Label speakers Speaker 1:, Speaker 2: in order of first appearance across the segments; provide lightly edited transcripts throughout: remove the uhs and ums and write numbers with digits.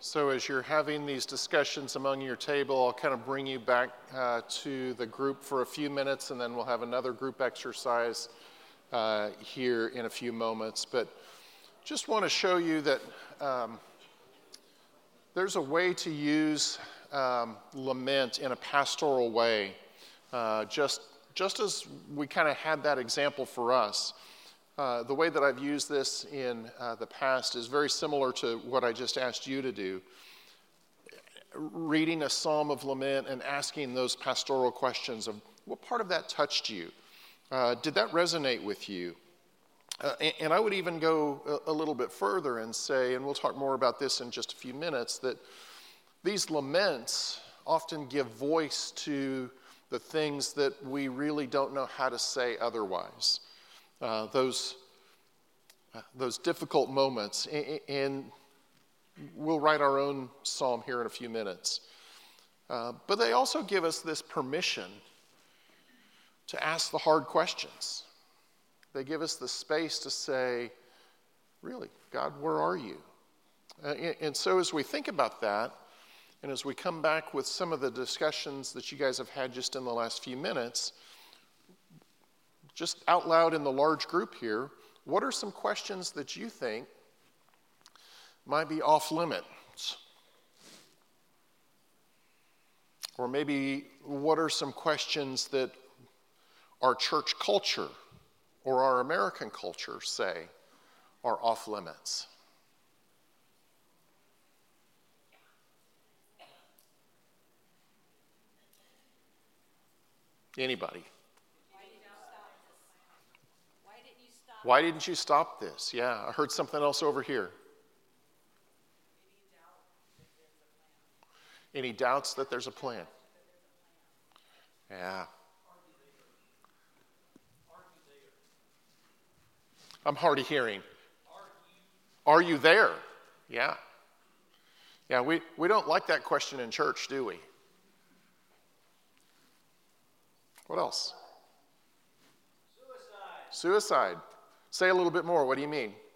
Speaker 1: So as you're having these discussions among your table, I'll kind of bring you back to the group for a few minutes, and then we'll have another group exercise here in a few moments. But just want to show you that there's a way to use lament in a pastoral way, just as we kind of had that example for us. The way that I've used this in the past is very similar to what I just asked you to do. Reading a psalm of lament and asking those pastoral questions of what part of that touched you? Did that resonate with you? And I would even go a little bit further and say, and we'll talk more about this in just a few minutes, that these laments often give voice to the things that we really don't know how to say otherwise. Those difficult moments, and we'll write our own psalm here in a few minutes. But they also give us this permission to ask the hard questions. They give us the space to say, really, God, where are you? And so as we think about that, and as we come back with some of the discussions that you guys have had just in the last few minutes, just out loud in the large group here, what are some questions that you think might be off limits? Or maybe what are some questions that our church culture or our American culture say are off limits? Anybody? Why didn't you stop this? Yeah, I heard something else over here. Any doubts that there's a plan? Yeah. I'm hard of hearing. Are you there? Yeah. Yeah, we don't like that question in church, do we? What else? Suicide. Say a little bit more. What do you mean?
Speaker 2: It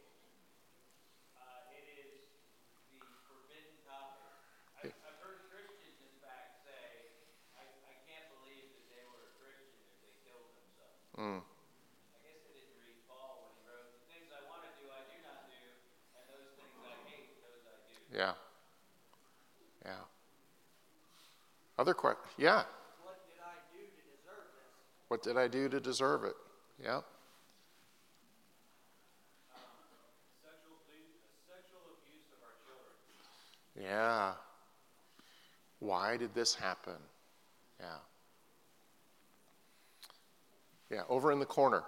Speaker 2: is the forbidden topic. I've heard Christians, in fact, say, I can't believe that they were a Christian if they killed themselves. I guess they didn't read Paul when he wrote, the things I want to do, I do not do, and those things I hate, those I do.
Speaker 1: Yeah. Yeah. Other questions? Yeah.
Speaker 2: What did I do to deserve this?
Speaker 1: What did I do to deserve it? Yeah. Yeah. Why did this happen? Yeah. Yeah, over in the corner.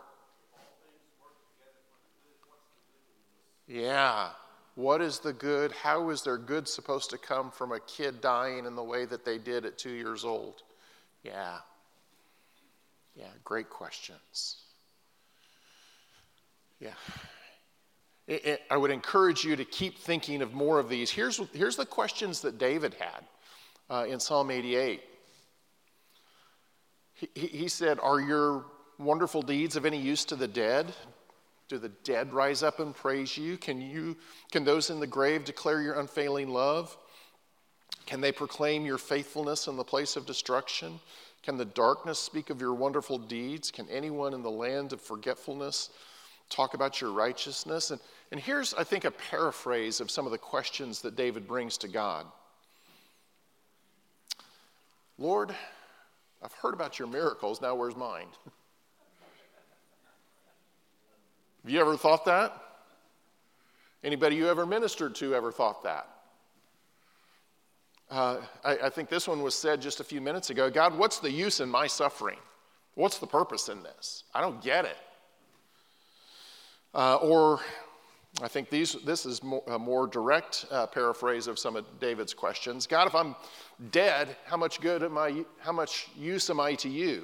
Speaker 1: Yeah. What is the good? How is their good supposed to come from a kid dying in the way that they did at 2 years old? Yeah. Yeah, great questions. Yeah. I would encourage you to keep thinking of more of these. Here's the questions that David had in Psalm 88. He said, are your wonderful deeds of any use to the dead? Do the dead rise up and praise you? Can those in the grave declare your unfailing love? Can they proclaim your faithfulness in the place of destruction? Can the darkness speak of your wonderful deeds? Can anyone in the land of forgetfulness talk about your righteousness? And here's, I think, a paraphrase of some of the questions that David brings to God. Lord, I've heard about your miracles, now where's mine? Have you ever thought that? Anybody you ever ministered to ever thought that? I think this one was said just a few minutes ago. God, what's the use in my suffering? What's the purpose in this? I don't get it. Or I think this is a more direct paraphrase of some of David's questions. God, if I'm dead, how much use am I to you?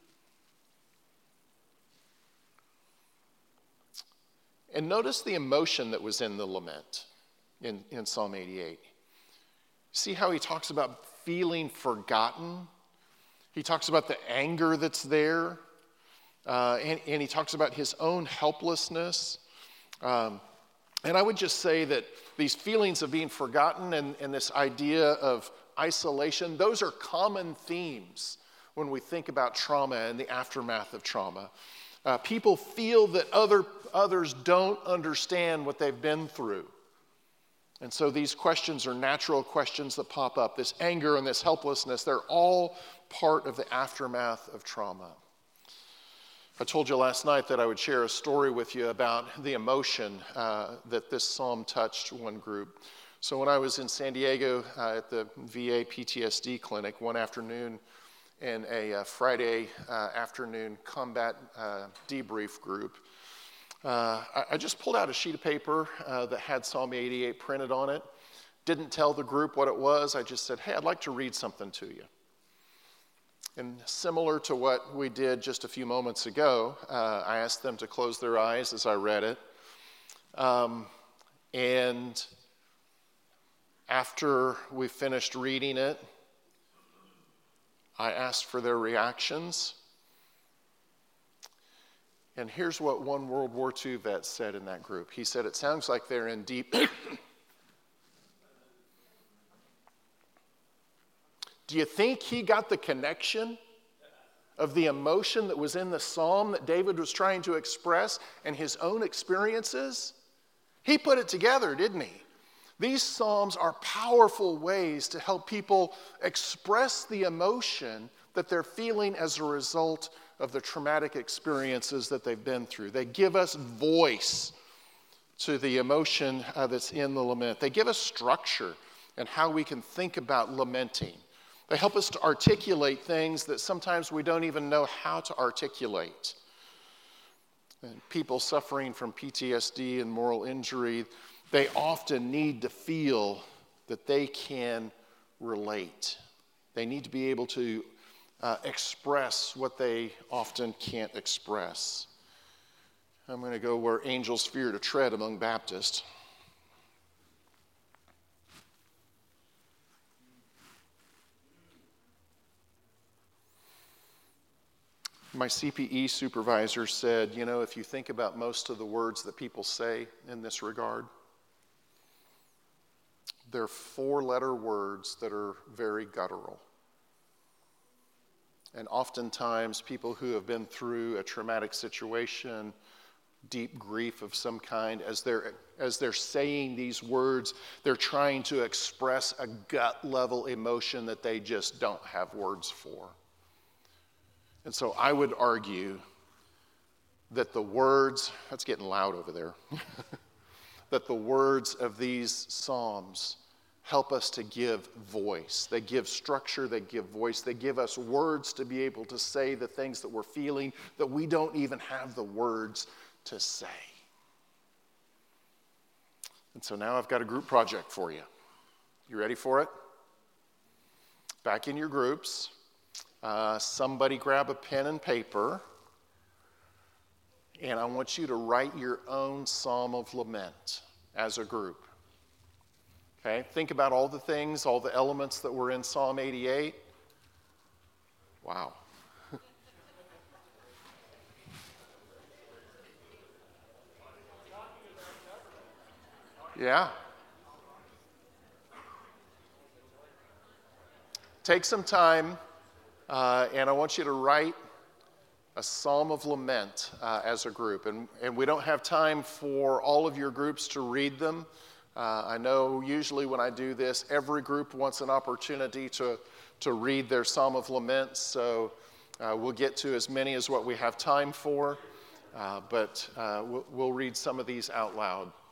Speaker 1: And notice the emotion that was in the lament in Psalm 88. See how he talks about feeling forgotten? He talks about the anger that's there. And he talks about his own helplessness. And I would just say that these feelings of being forgotten and this idea of isolation, those are common themes when we think about trauma and the aftermath of trauma. People feel that others don't understand what they've been through. And so these questions are natural questions that pop up. This anger and this helplessness, they're all part of the aftermath of trauma. I told you last night that I would share a story with you about the emotion that this psalm touched one group. So when I was in San Diego at the VA PTSD clinic one afternoon in a Friday afternoon combat debrief group, I just pulled out a sheet of paper that had Psalm 88 printed on it. Didn't tell the group what it was. I just said, hey, I'd like to read something to you. And similar to what we did just a few moments ago, I asked them to close their eyes as I read it. And after we finished reading it, I asked for their reactions. And here's what one World War II vet said in that group. He said, it sounds like they're in deep... Do you think he got the connection of the emotion that was in the psalm that David was trying to express and his own experiences? He put it together, didn't he? These psalms are powerful ways to help people express the emotion that they're feeling as a result of the traumatic experiences that they've been through. They give us voice to the emotion that's in the lament. They give us structure and how we can think about lamenting. They help us to articulate things that sometimes we don't even know how to articulate. And people suffering from PTSD and moral injury, they often need to feel that they can relate. They need to be able to express what they often can't express. I'm going to go where angels fear to tread among Baptists. My CPE supervisor said, you know, if you think about most of the words that people say in this regard, they're 4-letter words that are very guttural. And oftentimes people who have been through a traumatic situation, deep grief of some kind, as they're saying these words, they're trying to express a gut level emotion that they just don't have words for. And so I would argue that the words, that's getting loud over there, that the words of these psalms help us to give voice. They give structure, they give voice, they give us words to be able to say the things that we're feeling that we don't even have the words to say. And so now I've got a group project for you. You ready for it? Back in your groups. Somebody grab a pen and paper, and I want you to write your own psalm of lament as a group. Okay? Think about all the things, all the elements that were in Psalm 88. Wow. Yeah. Take some time. And I want you to write a psalm of lament as a group. And we don't have time for all of your groups to read them. I know usually when I do this, every group wants an opportunity to read their psalm of lament. So we'll get to as many as what we have time for. But we'll read some of these out loud.